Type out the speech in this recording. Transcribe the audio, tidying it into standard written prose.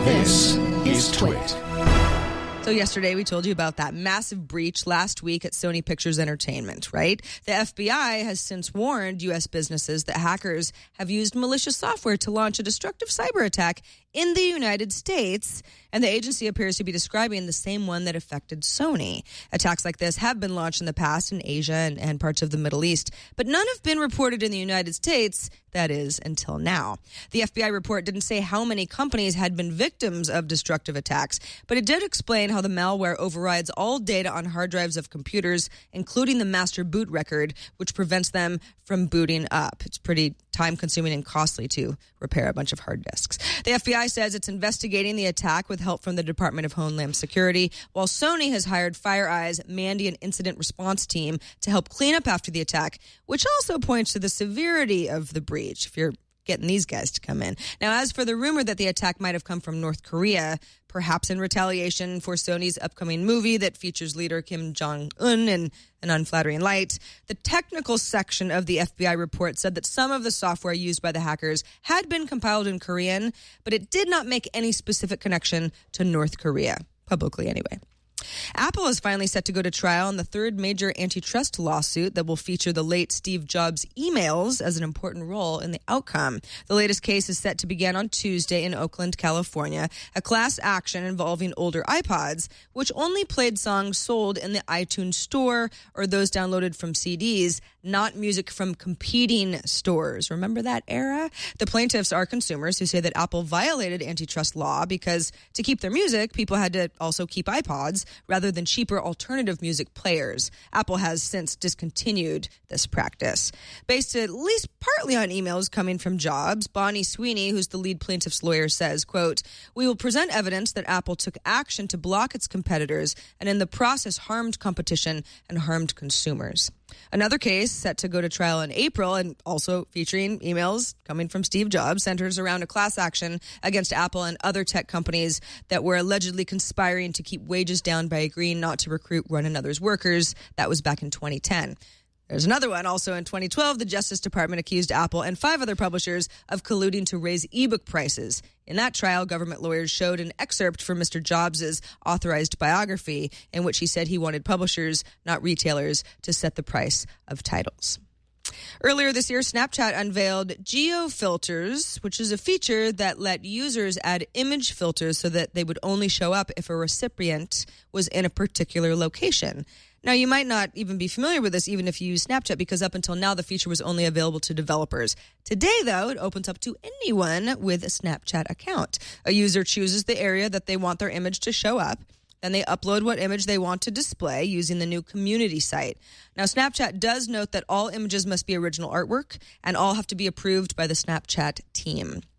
This is Twit. So yesterday we told you about that massive breach last week at Sony Pictures Entertainment, right? The FBI has since warned U.S. businesses that hackers have used malicious software to launch a destructive cyber attack in the United States, and the agency appears to be describing the same one that affected Sony. Attacks like this have been launched in the past in Asia and parts of the Middle East, but none have been reported in the United States, that is, until now. The FBI report didn't say how many companies had been victims of destructive attacks, but it did explain how the malware overrides all data on hard drives of computers, including the master boot record, which prevents them from booting up. It's pretty time-consuming and costly to repair a bunch of hard disks. The FBI says it's investigating the attack with help from the Department of Homeland Security, while Sony has hired FireEye's Mandiant Incident Response Team to help clean up after the attack, which also points to the severity of the breach, if you're getting these guys to come in. Now, as for the rumor that the attack might have come from North Korea, perhaps in retaliation for Sony's upcoming movie that features leader Kim Jong-un in an unflattering light, the technical section of the FBI report said that some of the software used by the hackers had been compiled in Korean, but it did not make any specific connection to North Korea, publicly anyway. Apple is finally set to go to trial in the third major antitrust lawsuit that will feature the late Steve Jobs' emails as an important role in the outcome. The latest case is set to begin on Tuesday in Oakland, California, a class action involving older iPods, which only played songs sold in the iTunes store or those downloaded from CDs, not music from competing stores. Remember that era? The plaintiffs are consumers who say that Apple violated antitrust law because to keep their music, people had to also keep iPods rather than cheaper alternative music players. Apple has since discontinued this practice. Based at least partly on emails coming from Jobs, Bonnie Sweeney, who's the lead plaintiff's lawyer, says, quote, "We will present evidence that Apple took action to block its competitors and in the process harmed competition and harmed consumers." Another case set to go to trial in April and also featuring emails coming from Steve Jobs centers around a class action against Apple and other tech companies that were allegedly conspiring to keep wages down by agreeing not to recruit one another's workers. That was back in 2010. There's another one. Also in 2012, the Justice Department accused Apple and 5 other publishers of colluding to raise ebook prices. In that trial, government lawyers showed an excerpt from Mr. Jobs' authorized biography in which he said he wanted publishers, not retailers, to set the price of titles. Earlier this year, Snapchat unveiled GeoFilters, which is a feature that let users add image filters so that they would only show up if a recipient was in a particular location. Now, you might not even be familiar with this even if you use Snapchat because up until now, the feature was only available to developers. Today, though, it opens up to anyone with a Snapchat account. A user chooses the area that they want their image to show up. Then they upload what image they want to display using the new community site. Now, Snapchat does note that all images must be original artwork and all have to be approved by the Snapchat team.